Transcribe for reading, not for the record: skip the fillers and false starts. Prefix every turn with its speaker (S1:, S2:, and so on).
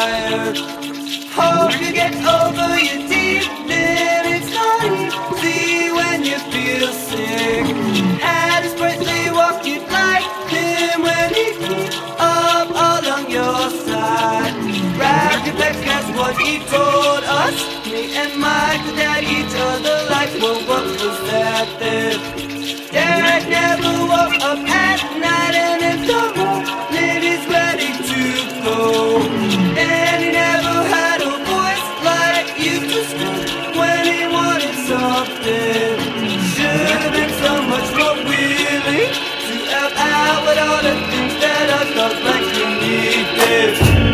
S1: tired. Hope you get over your teeth, then it's not easy when you feel sick. Had his Bradley walk you like him when he came up along your side. Grab your back, that's what he told us. Me and Mike looked at each other like, well, what was that then? Derek never woke up at night, and if the morning is ready to go. And he never had a voice like you to scream when he wanted something. Should have been so much more willing to help out with all the things that I felt like you needed.